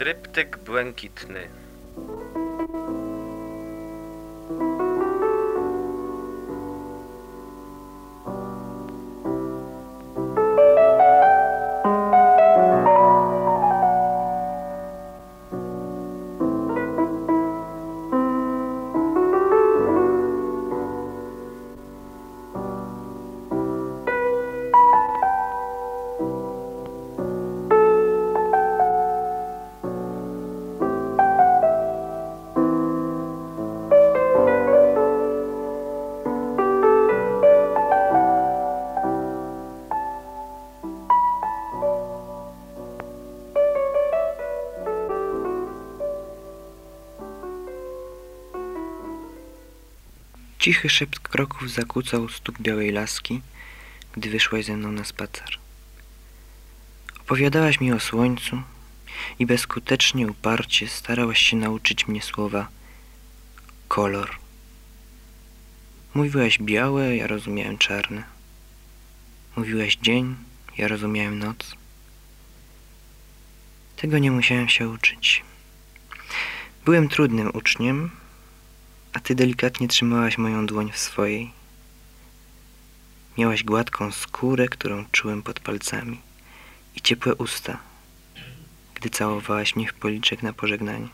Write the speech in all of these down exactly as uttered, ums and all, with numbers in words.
Tryptyk błękitny. Cichy szept kroków zakłócał stuk białej laski, gdy wyszłaś ze mną na spacer. Opowiadałaś mi o słońcu i bezskutecznie, uparcie starałaś się nauczyć mnie słowa kolor. Mówiłaś białe, ja rozumiałem czarne. Mówiłaś dzień, ja rozumiałem noc. Tego nie musiałem się uczyć. Byłem trudnym uczniem, a ty delikatnie trzymałaś moją dłoń w swojej. Miałaś gładką skórę, którą czułem pod palcami, i ciepłe usta, gdy całowałaś mnie w policzek na pożegnanie.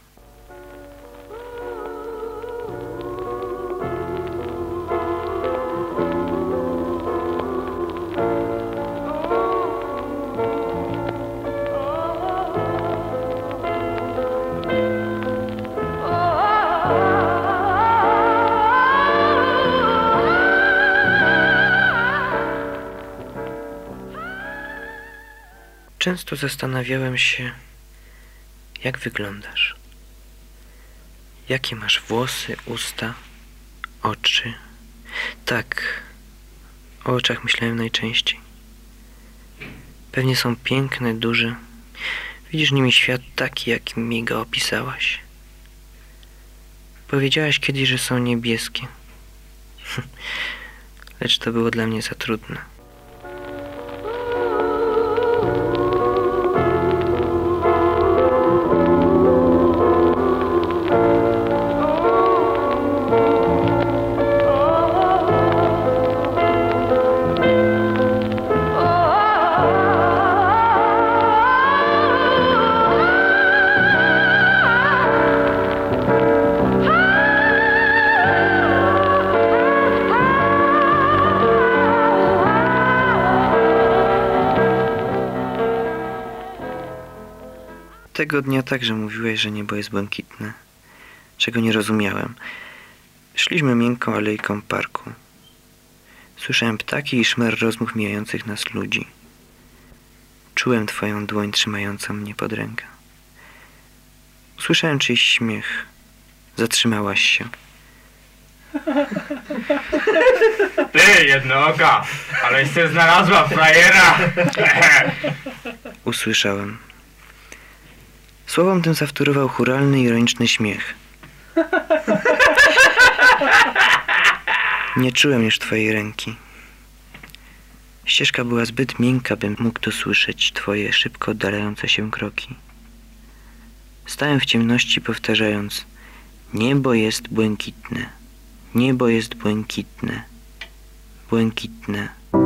Często zastanawiałem się, jak wyglądasz. Jakie masz włosy, usta, oczy. Tak, o oczach myślałem najczęściej. Pewnie są piękne, duże. Widzisz nimi świat taki, jakim mi go opisałaś. Powiedziałaś kiedyś, że są niebieskie. Lecz to było dla mnie za trudne. Tego dnia także mówiłeś, że niebo jest błękitne, czego nie rozumiałem. Szliśmy miękką alejką parku. Słyszałem ptaki i szmer rozmów mijających nas ludzi. Czułem twoją dłoń trzymającą mnie pod rękę. Usłyszałem czyjś śmiech. Zatrzymałaś się. Ty, jednooka, aleś się znalazła frajera! Usłyszałem. Słowom tym zawtórował chóralny, ironiczny śmiech. Nie czułem już twojej ręki. Ścieżka była zbyt miękka, bym mógł dosłyszeć twoje szybko oddalające się kroki. Stałem w ciemności, powtarzając: niebo jest błękitne, niebo jest błękitne, błękitne.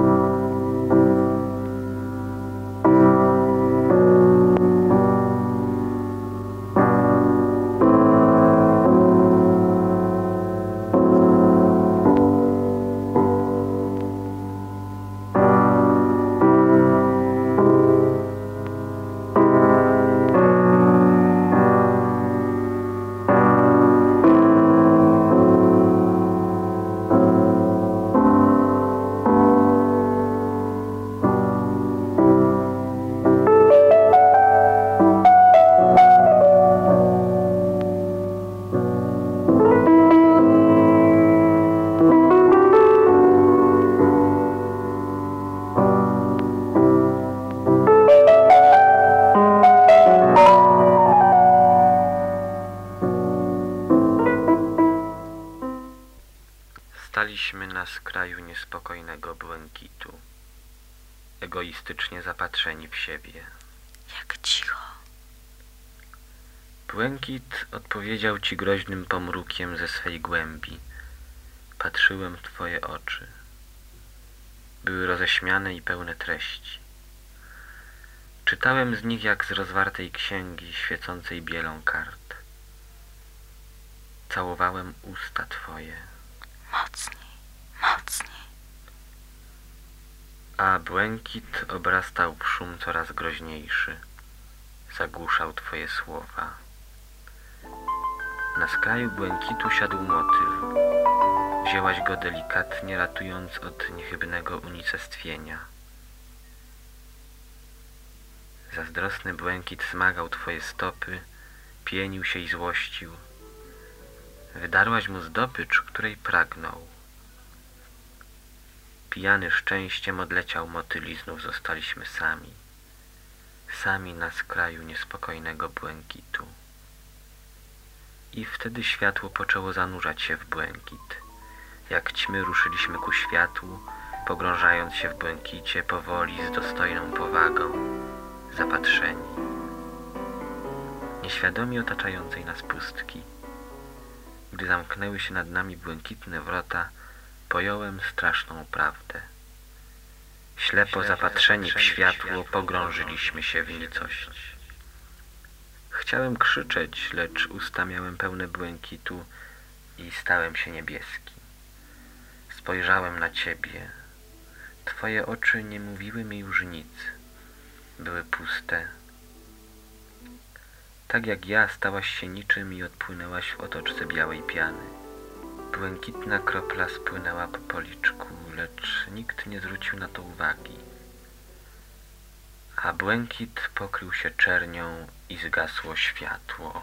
Staliśmy na skraju niespokojnego błękitu, egoistycznie zapatrzeni w siebie. Jak cicho. Błękit odpowiedział ci groźnym pomrukiem ze swej głębi. Patrzyłem w twoje oczy. Były roześmiane i pełne treści. Czytałem z nich jak z rozwartej księgi świecącej bielą kart. Całowałem usta twoje. Mocniej, mocniej. A błękit obrastał w szum coraz groźniejszy. Zagłuszał twoje słowa. Na skraju błękitu siadł motyl. Wzięłaś go delikatnie, ratując od niechybnego unicestwienia. Zazdrosny błękit smagał twoje stopy, pienił się i złościł. Wydarłaś mu zdobycz, której pragnął. Pijany szczęściem odleciał motyl i znów zostaliśmy sami. Sami na skraju niespokojnego błękitu. I wtedy światło poczęło zanurzać się w błękit. Jak ćmy ruszyliśmy ku światłu, pogrążając się w błękicie powoli z dostojną powagą, zapatrzeni. Nieświadomi otaczającej nas pustki. Gdy zamknęły się nad nami błękitne wrota, pojąłem straszną prawdę. Ślepo zapatrzeni w światło, pogrążyliśmy się w nicość. Chciałem krzyczeć, lecz usta miałem pełne błękitu i stałem się niebieski. Spojrzałem na ciebie. Twoje oczy nie mówiły mi już nic. Były puste. Tak jak ja stałaś się niczym i odpłynęłaś w otoczce białej piany. Błękitna kropla spłynęła po policzku, lecz nikt nie zwrócił na to uwagi. A błękit pokrył się czernią i zgasło światło.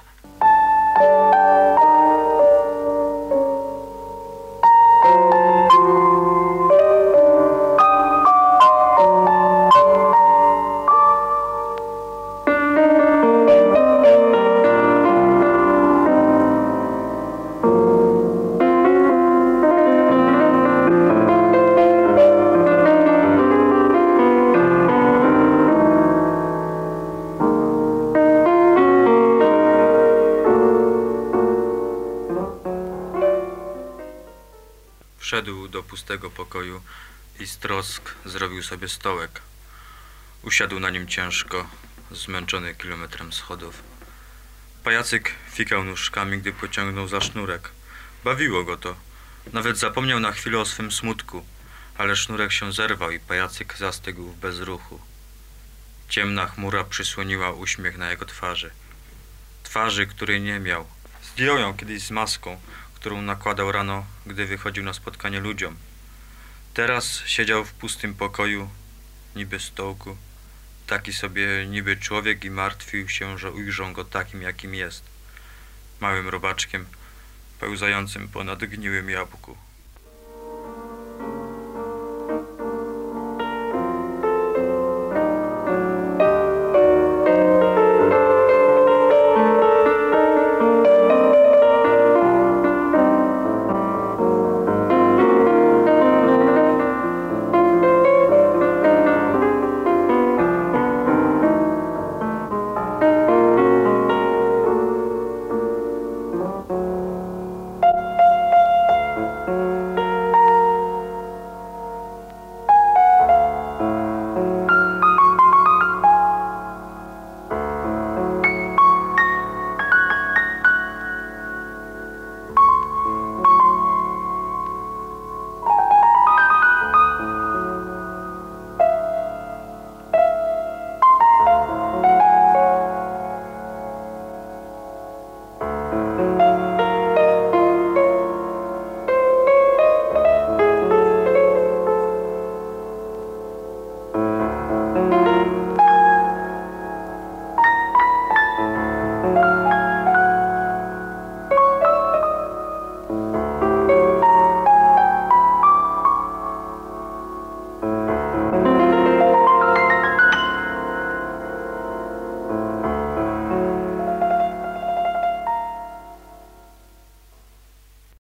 Wszedł do pustego pokoju i z trosk zrobił sobie stołek. Usiadł na nim ciężko, zmęczony kilometrem schodów. Pajacyk fikał nóżkami, gdy pociągnął za sznurek. Bawiło go to. Nawet zapomniał na chwilę o swym smutku, ale sznurek się zerwał i pajacyk zastygł w bezruchu. Ciemna chmura przysłoniła uśmiech na jego twarzy. Twarzy, której nie miał. Zdjął ją kiedyś z maską, którą nakładał rano, gdy wychodził na spotkanie ludziom. Teraz siedział w pustym pokoju, niby stołku, taki sobie niby człowiek i martwił się, że ujrzą go takim, jakim jest. Małym robaczkiem, pełzającym ponad gniłym jabłku.